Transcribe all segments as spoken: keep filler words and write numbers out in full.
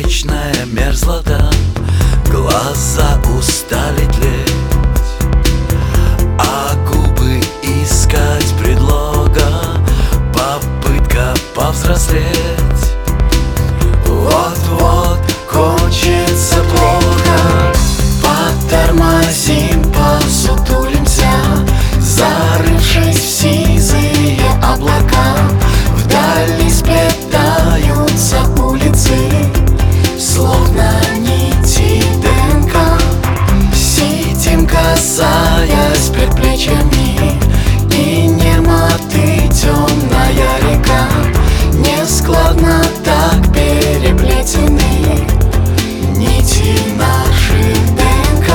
вечная мерзлота, глаза устали тлеть, а губы искать предлога, попытка повзрослеть. Вот-вот кончится плохо, потормозим, посутулимся, зарывшись в сизые облака. Вдали сплетаются улицы, словно нити ДНК. Сидим, касаясь предплечьями, и немоты темная река. Нескладно так переплетены нити наших ДНК.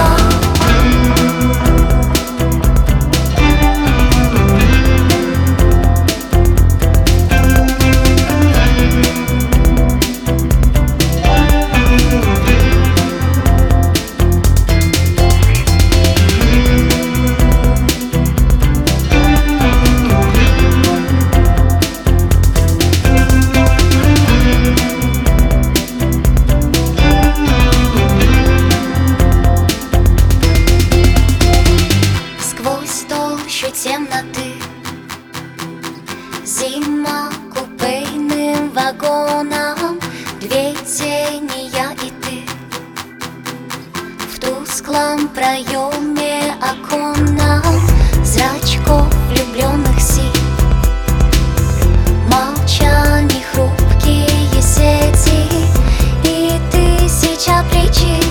Темноты, зима купейным вагоном, две тени, я и ты. В тусклом проеме оконном зрачков влюбленных сил, молчание, хрупкие сети и тысяча причин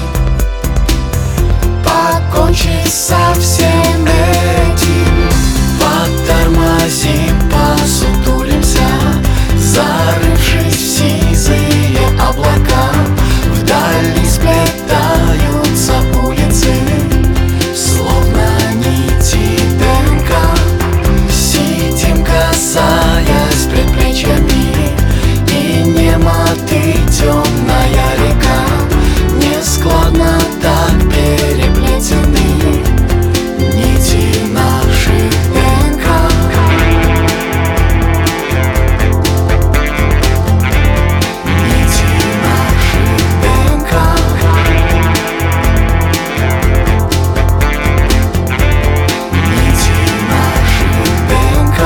покончить со всем этим. Потормозим, посутулимся, зарывшись в сизые облака. Вдали сплетаются улицы, словно нити ДНК. Сидим, касаясь предплечьями, и немоты темная река. Нескладно так переплетены нити наших ДНК. Нити наших ДНК. Нити наших ДНК.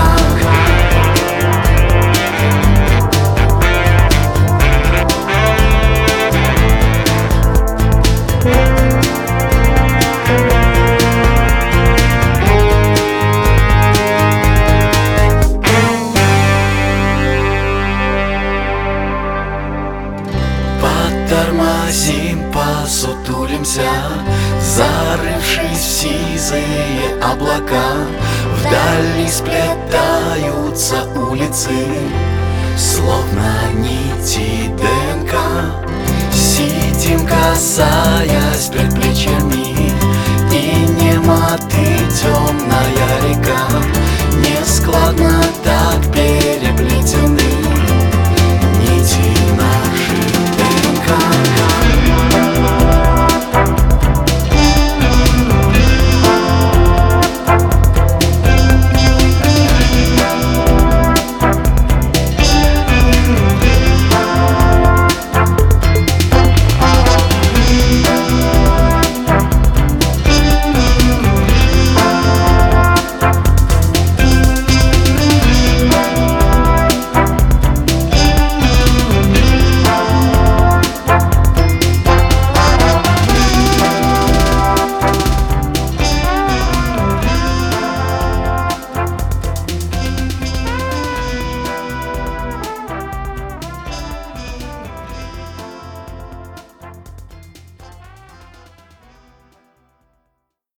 Потормозим, посутулимся, зарывшись в сизые облака. Вдали сплетаются улицы, словно нити ДНК. Сидим, касаясь предплечьями, и немоты темная река. Нескладно так переплетены